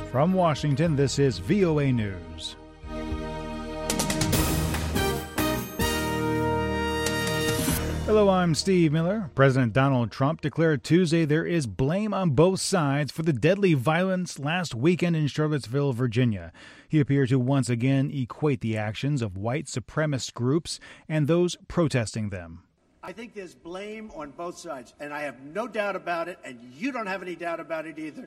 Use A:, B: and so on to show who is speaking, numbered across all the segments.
A: From Washington, this is VOA News. Hello, I'm Steve Miller. President Donald Trump declared Tuesday there is blame on both sides for the deadly violence last weekend in Charlottesville, Virginia. He appeared to once again equate the actions of white supremacist groups and those protesting them.
B: I think there's blame on both sides, and I have no doubt about it, and you don't have any doubt about it either.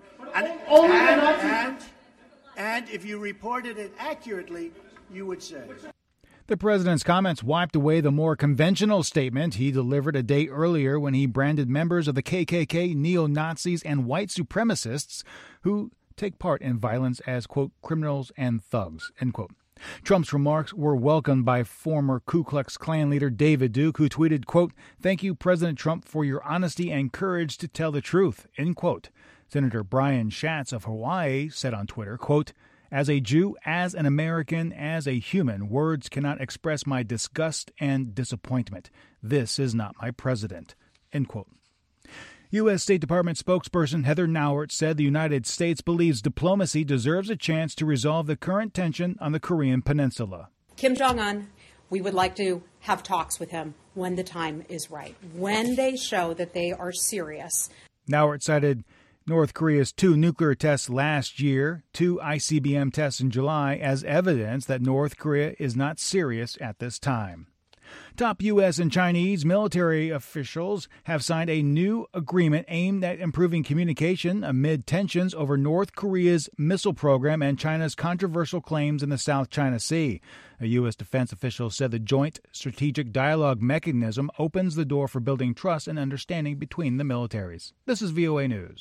B: And if you reported it accurately, you would say.
A: The president's comments wiped away the more conventional statement he delivered a day earlier when he branded members of the KKK, neo-Nazis, and white supremacists who take part in violence as, quote, criminals and thugs, end quote. Trump's remarks were welcomed by former Ku Klux Klan leader David Duke, who tweeted, quote, "Thank you, President Trump, for your honesty and courage to tell the truth," end quote. Senator Brian Schatz of Hawaii said on Twitter, quote, "As a Jew, as an American, as a human, words cannot express my disgust and disappointment. This is not my president," end quote. U.S. State Department spokesperson Heather Nauert said the United States believes diplomacy deserves a chance to resolve the current tension on the Korean Peninsula.
C: Kim Jong-un, we would like to have talks with him when the time is right, when they show that they are serious.
A: Nauert cited North Korea's 2 nuclear tests last year, 2 ICBM tests in July, as evidence that North Korea is not serious at this time. Top U.S. and Chinese military officials have signed a new agreement aimed at improving communication amid tensions over North Korea's missile program and China's controversial claims in the South China Sea. A U.S. defense official said the joint strategic dialogue mechanism opens the door for building trust and understanding between the militaries. This is VOA News.